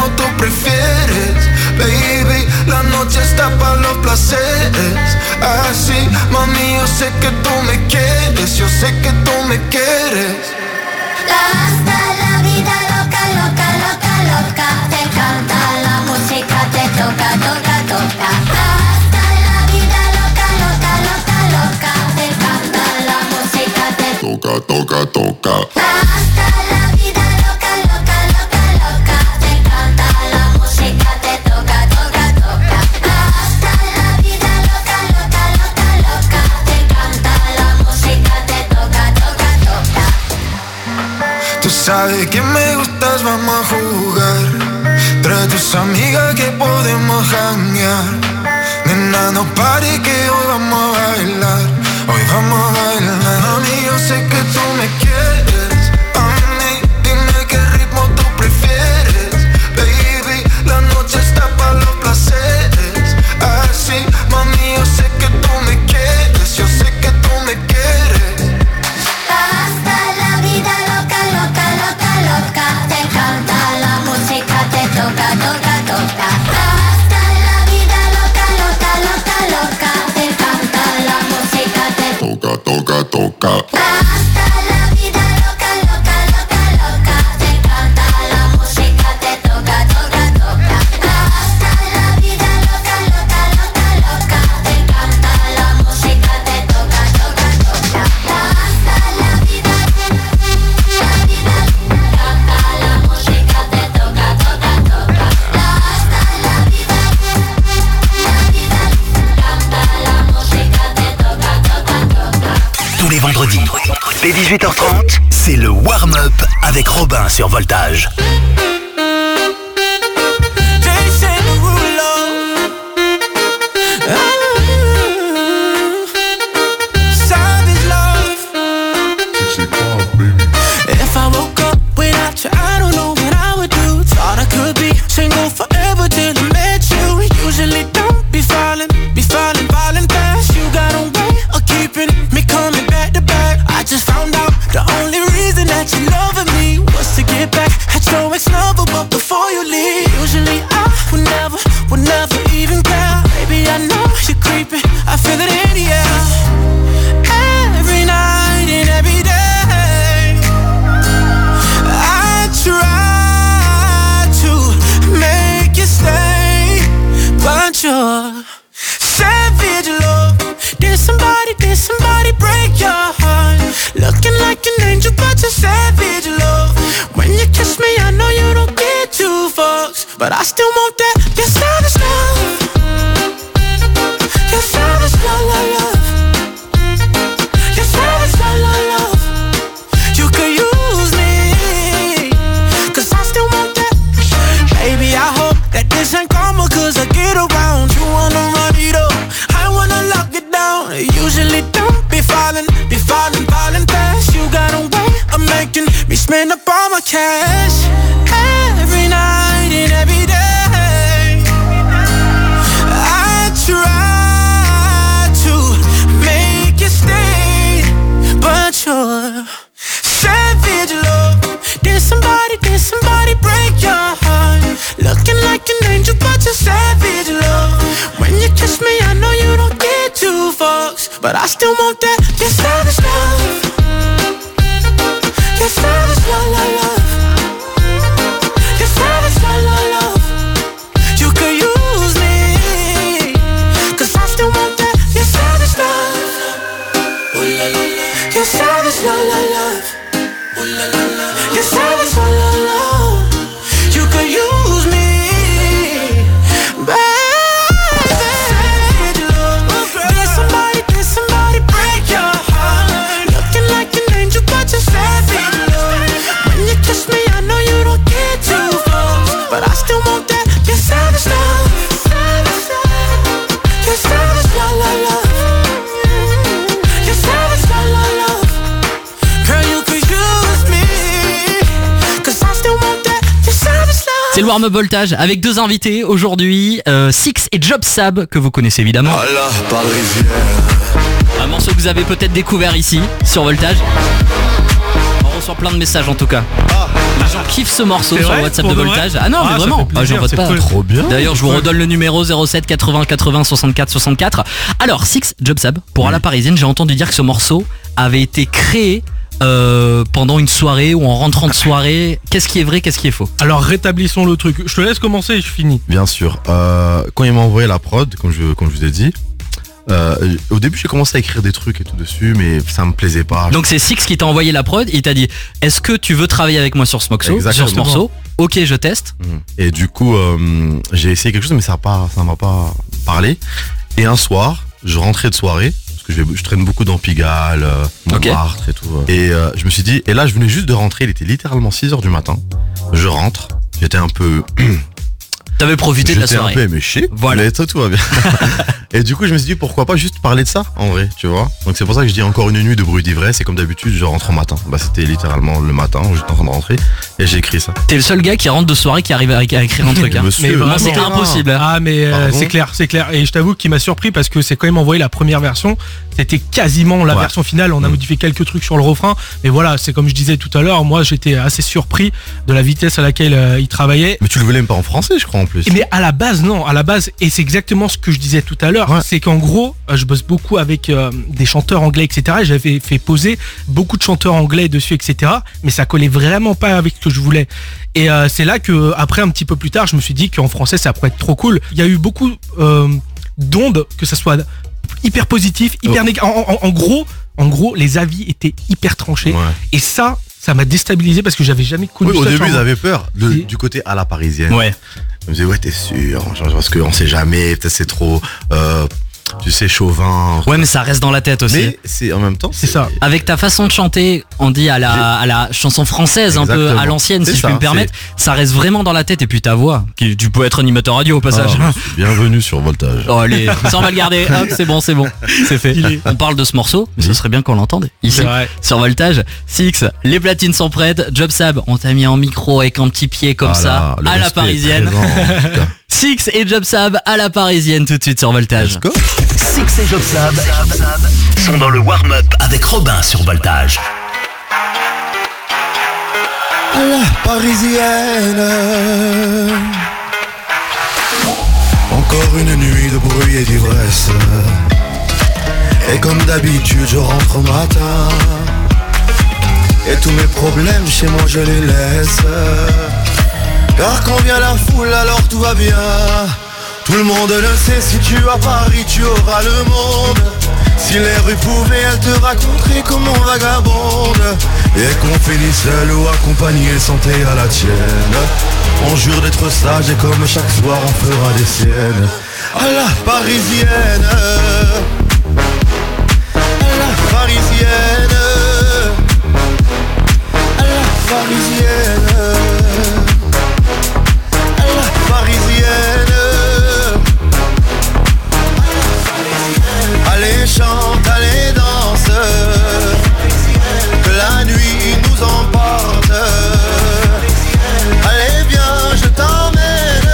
prefieres. Baby, la noche está para los placeres. Así, mami, yo sé que tú me quieres. Yo sé que tú me quieres.
Hasta la vida loca, loca, loca, loca. Te encanta la música, te toca, toca, toca. Hasta la vida loca, loca, loca, loca. Te encanta la música, te
toca, toca, toca.
Hasta la vida loca, loca, loca, loca. Te encanta la música, te toca, toca, toca. Hasta la vida loca, loca, loca, loca. Te encanta la música, te toca, toca, toca.
Tú sabes que me gustas, vamos a jugar. Trae tus amigas que podemos janguear. Nena, no pare que hoy vamos a bailar. Hoy vamos a bailar. Mami, yo sé que tú me quieres. Mami, dime qué ritmo tú prefieres. Baby, la noche está para los placeres. Así, mami, yo sé que tú me quieres. Yo sé que tú me quieres.
Hasta la vida loca, loca, loca, loca. Te encanta la música, te toca, toca, toca. Hasta la vida loca, loca, loca, loca. Te encanta la música, te
toca, toca, toca.
Hasta la vida loca, loca, loca, loca. Te encanta la música, te toca, toca, toca. Hasta la vida loca, loca, loca, loca. Te encanta la música, te toca, toca, toca. Hasta la vida, la vida, canta la música, te toca, toca, toca. Hasta la vida, canta la música, te toca, toca, toca.
Tous les vendredis, dès 18h30, c'est le warm-up avec Robin sur Voltage.
If I woke up without you, I don't know what I would do. Thought I could be single forever till I met you. Usually don't be falling fast. You got a way of keeping me coming back to back. I just found out the only reason that you loving me was to get back at your ex-lover, but before you leave, usually I would never even care. Baby, I know you're creeping, I feel it in the air. Every night and every day I try to make you stay, but you're savage love. Did somebody break your heart? Looking like an angel, but you're savage love. When you kiss me, I know you don't get two fucks, but I still want that. You're savage love. You're savage love, love, love. You're savage love, love, love. You could use me, 'cause I still want that. Baby, I hope that this ain't karma, 'cause I get around. You wanna run it up, I wanna lock it down. Usually don't be falling fast. You got a way of making me spend up all my cash. Every night and every day I try to make you stay, but you're savage love. Did somebody break your heart? Looking like an angel, but you're savage love. When you kiss me, I know you don't get two fucks, but I still want that. You're savage love. You're savage love, love, love. You're savage love, love, love. You could use me, 'cause I still want that. You're savage love. You're savage love, love, love. You're savage love, love, love. You could use me, baby. Did somebody break your heart? Looking like an angel, but you're savage love. When you kiss me, I know you don't get two fucks, but I still want that. You're savage love. You're savage love, love, love. You're savage love, love, love. Girl, you could use me, 'cause I still want that. You're savage love.
C'est le warm-up Voltage avec deux invités aujourd'hui, Six et Job Sab, que vous connaissez évidemment.
À la Parisienne.
Un morceau que vous avez peut-être découvert ici sur Voltage. On reçoit plein de messages en tout cas. Les gens kiffent ce morceau
C'est
sur
vrai,
le WhatsApp
pour
de
de vrai
Voltage. Ah non, mais
ça
vraiment,
fait plaisir,
j'en vote
c'est
pas.
cool.
Trop bien.
D'ailleurs, je vous redonne le numéro 07 80 80 64 64. Alors, Six Job Sab, pour À la Parisienne, j'ai entendu dire que ce morceau avait été créé pendant une soirée ou en rentrant de soirée. Qu'est-ce qui est vrai, qu'est-ce qui est faux?
Alors rétablissons le truc. Je te laisse commencer et je finis.
Bien sûr. Quand il m'a envoyé la prod, comme je vous ai dit, au début j'ai commencé à écrire des trucs et tout dessus, mais ça me plaisait pas.
Donc c'est Six qui t'a envoyé la prod, il t'a dit est-ce que tu veux travailler avec moi sur ce morceau? Ok, je teste.
Et du coup j'ai essayé quelque chose, mais ça m'a pas parlé. Et un soir, je rentrais de soirée, parce que je traîne beaucoup dans Pigalle, Montmartre et tout. Et je me suis dit, et là je venais juste de rentrer, il était littéralement 6h du matin. Je rentre, j'étais un peu...
T'avais profité de la soirée.
J'étais un peu éméché, voilà. Mais tout va bien. Et du coup je me suis dit pourquoi pas juste parler de ça en vrai, tu vois. Donc c'est pour ça que je dis encore une nuit de bruit d'ivresse, et comme d'habitude je rentre au matin. Bah c'était littéralement le matin, j'étais en train de rentrer et j'ai écrit ça.
T'es le seul gars qui rentre de soirée qui arrive à écrire un truc. Hein.
Monsieur,
mais vraiment c'est impossible.
Ah mais c'est clair. Et je t'avoue qu'il m'a surpris parce que c'est quand même envoyé la première version. C'était quasiment la version finale. On a modifié quelques trucs sur le refrain. Mais voilà, c'est comme je disais tout à l'heure, moi j'étais assez surpris de la vitesse à laquelle il travaillait.
Mais tu le voulais même pas en français, je crois en plus.
Mais à la base, non. À la base, et c'est exactement ce que je disais tout à l'heure, c'est qu'en gros, je bosse beaucoup avec des chanteurs anglais, etc. Et j'avais fait poser beaucoup de chanteurs anglais dessus, etc. Mais ça collait vraiment pas avec ce que je voulais. Et c'est là que, après, un petit peu plus tard, je me suis dit qu'en français, ça pourrait être trop cool. Il y a eu beaucoup d'ondes, que ça soit hyper positif, hyper négatif. En gros, les avis étaient hyper tranchés. Et ça m'a déstabilisé parce que j'avais jamais connu ça.
Au début, ils avaient peur du côté À la Parisienne.
Ouais.
Ils me disaient, ouais, t'es sûr, parce qu'on sait jamais, peut-être c'est trop, tu sais, chauvin.
Ouais, mais ça reste dans la tête aussi.
Mais c'est en même temps,
c'est ça.
Avec ta façon de chanter, on dit à la chanson française, exactement. Un peu à l'ancienne, si je puis me permettre, ça reste vraiment dans la tête. Et puis ta voix, tu peux être animateur radio au passage.
Bienvenue sur Voltage.
Oh, allez, ça on va le garder. Hop, c'est bon, c'est fait. On parle de ce morceau, mais ce serait bien qu'on l'entende ici sur Voltage. Six, les platines sont prêtes. Job Sab, on t'a mis en micro avec un petit pied comme ça, à la Parisienne. Six et Job Sab à la Parisienne tout de suite sur Voltage.
Six et Job Sab sont dans le warm-up avec Robin sur Voltage.
À la Parisienne. Encore une nuit de bruit et d'ivresse. Et comme d'habitude je rentre au matin. Et tous mes problèmes chez moi je les laisse. Car quand vient la foule alors tout va bien. Tout le monde le sait, si tu as Paris tu auras le monde. Si les rues pouvaient elles te raconteraient comment on vagabonde. Et qu'on finisse seul ou accompagné, santé à la tienne. On jure d'être sage et comme chaque soir on fera des siennes. À la Parisienne. À la Parisienne. À la Parisienne. Parisienne. Allez chante, allez danse. Que la nuit nous emporte. Allez viens, je t'emmène.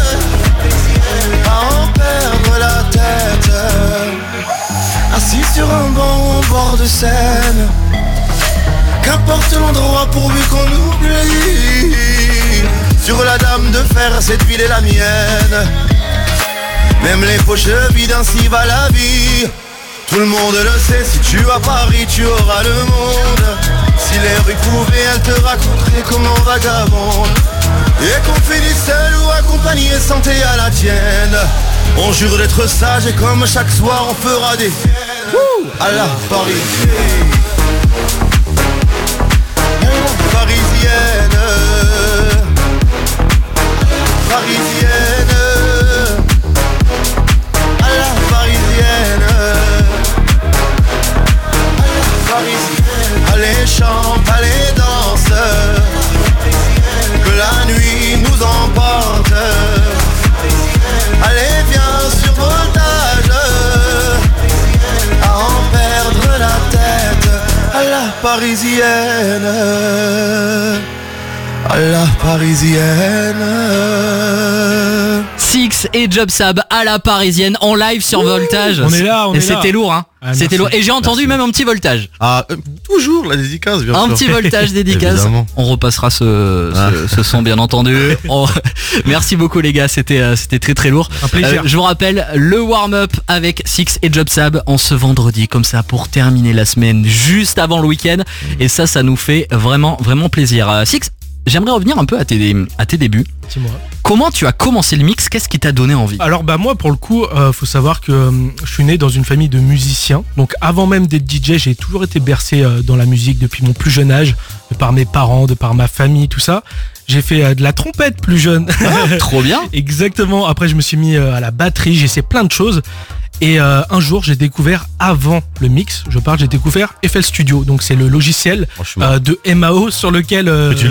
À en perdre la tête. Assis sur un banc au bord de Seine. Qu'importe l'endroit pourvu qu'on oublie. Sur la dame de fer, cette ville est la mienne. Même les poches vides, ainsi va la vie. Tout le monde le sait, si tu as Paris, tu auras le monde. Si les rues pouvaient, elles te raconteraient comment vagabonde. Et qu'on finisse seul ou accompagné, santé à la tienne. On jure d'être sage et comme chaque soir on fera des fiennes. À la Parisienne. Parisienne. Parisienne. À la Parisienne. À la Parisienne. Allez chante, allez danse. Que la nuit nous emporte. Allez viens sur Voltage. À en perdre la tête. À la Parisienne. À la Parisienne.
Six et Job Sab à la parisienne en live sur Voltage.
On est là, on est là.
C'était lourd, hein.
Ah,
c'était lourd. Et j'ai entendu même un petit voltage.
Ah, toujours la dédicace, bien sûr.
Un petit voltage dédicace.
Évidemment.
On repassera ce son, bien entendu. Merci beaucoup, les gars. C'était très très lourd.
Un plaisir.
Je vous rappelle le warm-up avec Six et Job Sab en ce vendredi, comme ça, pour terminer la semaine juste avant le week-end. Et ça nous fait vraiment plaisir. Six, j'aimerais revenir un peu à tes débuts.
Dis-moi.
Comment tu as commencé le mix? Qu'est-ce qui t'a donné envie?
Alors moi pour le coup, faut savoir que je suis né dans une famille de musiciens. Donc avant même d'être DJ, j'ai toujours été bercé dans la musique depuis mon plus jeune âge, de par mes parents, de par ma famille, tout ça. J'ai fait de la trompette plus jeune.
Ah, trop bien.
Exactement. Après je me suis mis à la batterie, j'ai essayé plein de choses. Et un jour j'ai découvert, avant le mix, j'ai découvert FL Studio. Donc c'est le logiciel de MAO sur lequel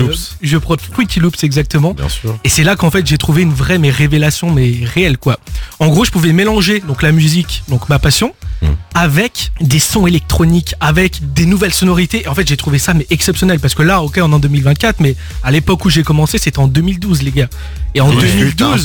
je produis Fruity Loops, exactement.
Bien sûr.
Et c'est là qu'en fait j'ai trouvé une vraie révélation réelle quoi. En gros je pouvais mélanger donc la musique, donc ma passion, avec des sons électroniques, avec des nouvelles sonorités. Et en fait j'ai trouvé ça exceptionnel, parce que là ok on est en 2024, mais à l'époque où j'ai commencé c'était en 2012 les gars. Et en 2012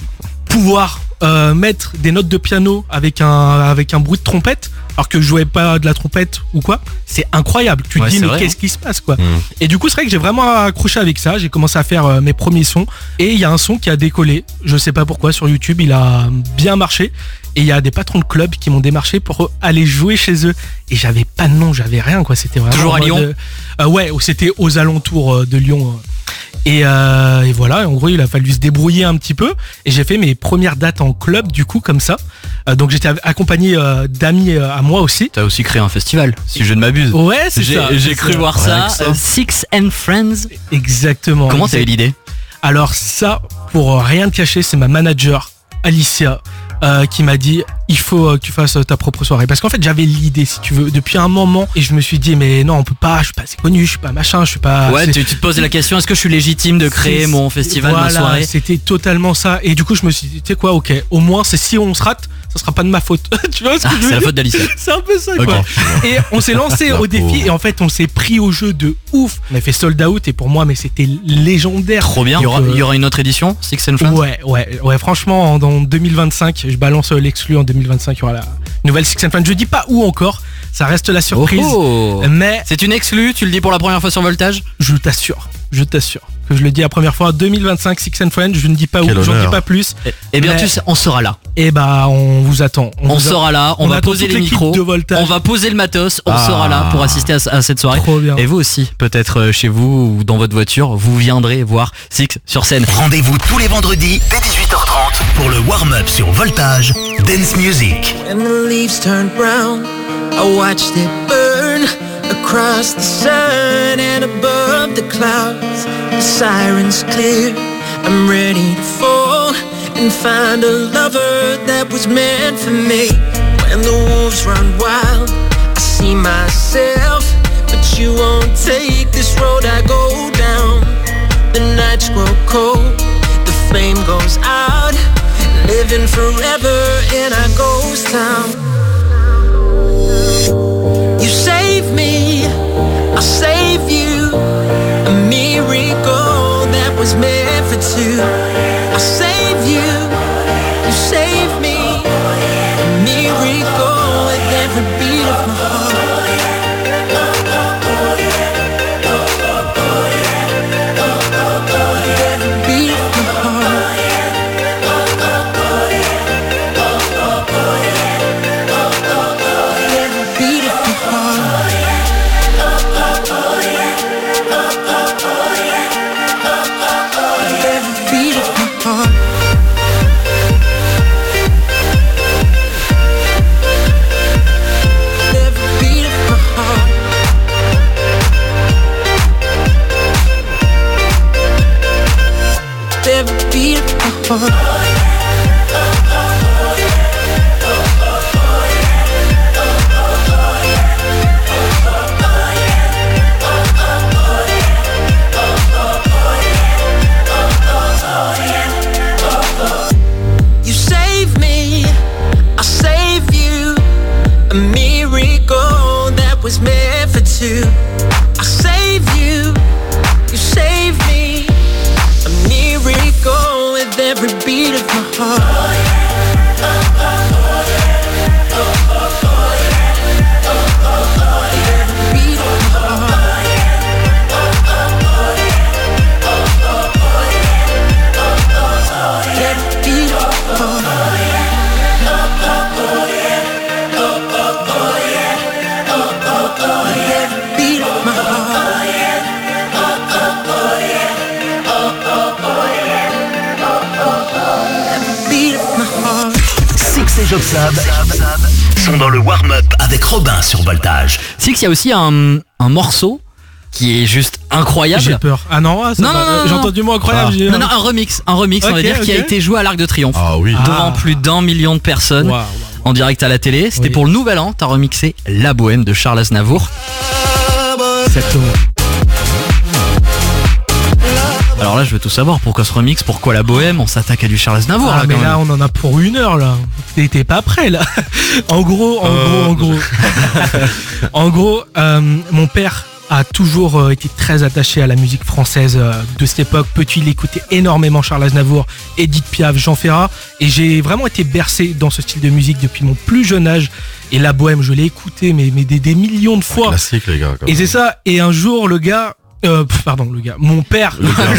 pouvoir mettre des notes de piano avec un bruit de trompette, alors que je jouais pas de la trompette ou quoi, c'est incroyable. Tu te dis mais qu'est-ce qui se passe quoi. Et du coup c'est vrai que j'ai vraiment accroché avec ça. J'ai commencé à faire mes premiers sons, et il y a un son qui a décollé, je sais pas pourquoi, sur YouTube il a bien marché, et il y a des patrons de club qui m'ont démarché pour aller jouer chez eux, et j'avais pas de nom, j'avais rien quoi. C'était vraiment
toujours à Lyon.
Ouais, c'était aux alentours de Lyon. Et voilà, en gros il a fallu se débrouiller un petit peu, et j'ai fait mes premières dates en club du coup comme ça. Donc j'étais accompagné d'amis à moi aussi.
T'as aussi créé un festival, si je ne m'abuse.
Ouais, c'est ça.
J'ai cru voir ça. Six and Friends.
Exactement.
Comment t'as eu l'idée?
Alors ça, pour rien te cacher, c'est ma manager Alicia qui m'a dit il faut que tu fasses ta propre soirée, parce qu'en fait j'avais l'idée si tu veux depuis un moment, et je me suis dit mais non on peut pas, je suis pas assez connu, je suis pas machin, je suis pas...
Ouais, tu te poses la question, est-ce que je suis légitime de créer mon festival, ma soirée?
C'était totalement ça, et du coup je me suis dit tu sais quoi, ok, au moins c'est, si on se rate ça sera pas de ma faute. Tu vois ce que je veux dire?
C'est la faute d'Alicia.
C'est un peu ça quoi. Et on s'est lancé au défi, et en fait on s'est pris au jeu de ouf. On a fait sold out, et pour moi mais c'était légendaire.
Trop bien. Il y aura une autre édition, Six and Friends?
Ouais, franchement dans 2025, je balance l'exclu, en 2025 il y aura la nouvelle Six and Friends. Je dis pas où encore, ça reste la surprise. Mais
c'est une exclue, tu le dis pour la première fois sur Voltage?
Je t'assure que je le dis la première fois, 2025 Six and Friends, je ne dis pas où, j'en dis pas plus.
Et bien tu sais, on sera là.
Et bah on vous attend.
On sera là, on va poser les micros, on va poser le matos, on sera là pour assister à cette soirée.
Trop bien.
Et vous aussi, peut-être chez vous ou dans votre voiture, vous viendrez voir Six sur scène.
Rendez-vous tous les vendredis dès 18h30 pour le warm-up sur Voltage Dance Music.
When the leaves turn brown, I watched it burn across the sun and above the clouds. The sirens clear, I'm ready to fall and find a lover that was meant for me. When the wolves run wild, I see myself, but you won't take this road I go down. The nights grow cold, the flame goes out, living forever in our ghost town. You save me, I'll save you, a miracle that was meant for two. I'll save you, you save me, a miracle with every beat of my heart. You save me, I'll save you, a miracle that was meant for two. I'll save you, you save me, a miracle with every beat of my heart.
Six et Job Sab sont dans le warm-up avec Robin sur Voltage.
Six, il y a aussi un morceau qui est juste incroyable.
J'ai peur. Ah non, ça
non,
va.
non, non,
j'ai entendu mot incroyable.
Non, non, un remix, on va dire, qui a été joué à l'Arc de Triomphe.
Ah oui.
Devant plus d'1 million de personnes en direct à la télé. C'était pour le Nouvel An, t'as remixé La Bohème de Charles Aznavour.
Exactement.
Alors là, je veux tout savoir. Pourquoi ce remix? Pourquoi La Bohème? On s'attaque à du Charles Aznavour.
Ah, mais là, on en a pour 1 heure, là. T'es pas prêt, là. En gros. En gros, mon père a toujours été très attaché à la musique française de cette époque. Petit, il écoutait énormément Charles Aznavour, Edith Piaf, Jean Ferrat. Et j'ai vraiment été bercé dans ce style de musique depuis mon plus jeune âge. Et La Bohème, je l'ai écouté mais des millions de fois.
Classique, les gars.
Et c'est ça. Et un jour, mon père.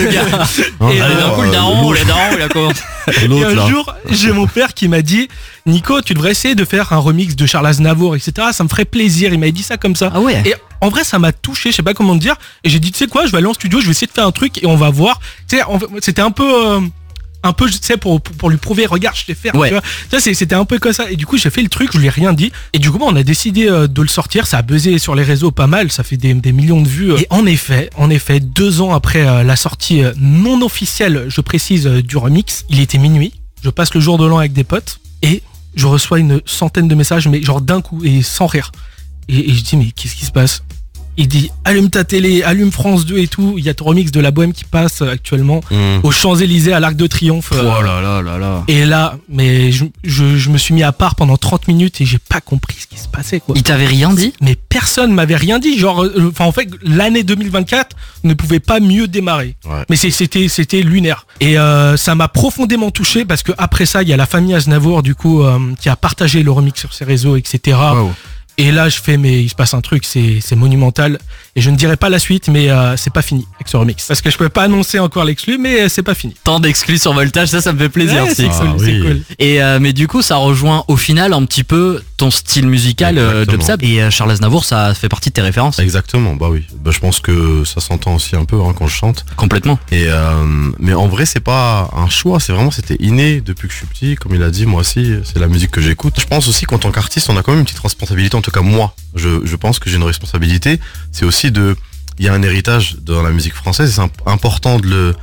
Et d'un coup, le daron, il a commencé.
Et un jour, j'ai mon père qui m'a dit: Nico, tu devrais essayer de faire un remix de Charles Aznavour, etc. Ça me ferait plaisir. Il m'avait dit ça comme ça.
Ah ouais.
Et en vrai, ça m'a touché, je sais pas comment te dire. Et j'ai dit, tu sais quoi, je vais aller en studio, je vais essayer de faire un truc et on va voir. Tu sais, c'était un peu, tu sais, pour lui prouver, regarde, je sais faire.
Ouais.
Tu vois, c'était un peu comme ça. Et du coup, j'ai fait le truc, je lui ai rien dit. Et du coup, on a décidé de le sortir. Ça a buzzé sur les réseaux pas mal. Ça fait des millions de vues. Et en effet, 2 ans après la sortie non officielle, je précise, du remix, il était minuit. Je passe le jour de l'an avec des potes et je reçois une centaine de messages, mais genre d'un coup et sans rire. Et je dis, mais qu'est-ce qui se passe? Il dit, allume ta télé, allume France 2 et tout. Il y a ton remix de La Bohème qui passe actuellement aux Champs-Élysées à l'Arc de Triomphe.
Oh là là là là.
Et là, mais je me suis mis à part pendant 30 minutes et j'ai pas compris ce qui se passait, quoi.
Il t'avait rien dit?
Mais personne m'avait rien dit. Genre, en fait, l'année 2024 ne pouvait pas mieux démarrer.
Ouais.
Mais c'était lunaire. Et ça m'a profondément touché parce que après ça, il y a la famille Aznavour, du coup, qui a partagé le remix sur ses réseaux, etc.
Wow.
Et là, je fais, mais il se passe un truc, c'est monumental. Et je ne dirai pas la suite, mais c'est pas fini avec ce remix. Parce que je peux pas annoncer encore l'exclu, mais c'est pas fini.
Tant d'exclus sur Voltage, ça me fait plaisir.
Ouais, c'est cool,
oui.
c'est cool.
Et mais du coup, ça rejoint au final un petit peu ton style musical, Job Sab. Et Charles Aznavour, ça fait partie de tes références.
Exactement, bah oui. Bah, je pense que ça s'entend aussi un peu quand je chante.
Complètement.
Et mais en vrai, c'est pas un choix, c'était inné depuis que je suis petit. Comme il a dit, moi aussi, c'est la musique que j'écoute. Je pense aussi qu'en tant qu'artiste, on a quand même une petite responsabilité. En tout cas, moi, je pense que j'ai une responsabilité. C'est aussi il y a un héritage dans la musique française. Et c'est important de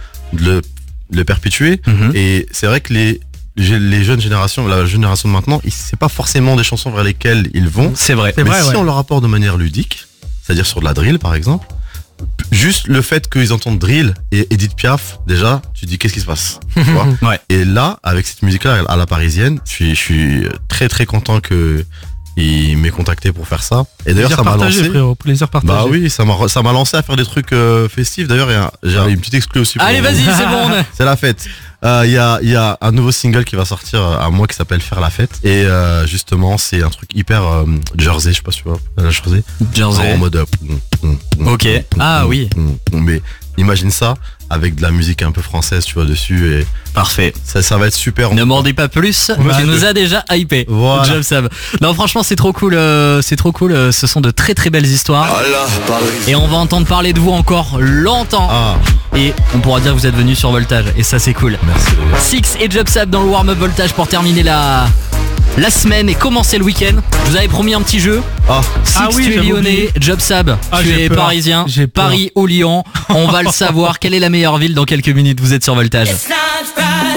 le perpétuer.
Mhm.
Et c'est vrai que les jeunes générations, la génération de maintenant, c'est pas forcément des chansons vers lesquelles ils vont.
C'est vrai.
Mais si on leur apporte de manière ludique, c'est-à-dire sur de la drill par exemple, juste le fait qu'ils entendent drill et Edith Piaf, déjà, tu dis qu'est-ce qui se passe, tu vois.
Ouais.
Et là, avec cette musique-là à la parisienne, je suis très très content que il m'ait contacté pour faire ça. Et d'ailleurs, ça m'a lancé.
Frérot, plaisir partagé.
Bah oui, ça m'a lancé à faire des trucs festifs. D'ailleurs, j'ai une petite exclue aussi.
Allez, vas-y, c'est bon.
C'est la fête. Il y a un nouveau single qui va sortir à moi qui s'appelle Faire la fête. Et justement, c'est un truc hyper Jersey, je sais pas si tu vois. La Jersey. En mode.
Ok. Ah oui.
Mais imagine ça avec de la musique un peu française, tu vois, dessus. Et
parfait.
Ça va être super.
Ne m'en dis pas plus. Tu nous as déjà hypé.
Voilà.
Job Sab. Non, franchement, c'est trop cool. C'est trop cool. Ce sont de très très belles histoires. Et on va entendre parler de vous encore longtemps.
Ah.
Et on pourra dire que vous êtes venus sur Voltage. Et ça, c'est cool.
Merci.
Six et Job Sab dans le warm-up Voltage pour terminer la semaine et commencer le week-end. Je vous avais promis un petit jeu. Six, tu es lyonnais. Job Sab, tu es parisien. Paris ou Lyon. On va le savoir. Quelle est la meilleure ville dans quelques minutes? Vous êtes sur Voltage.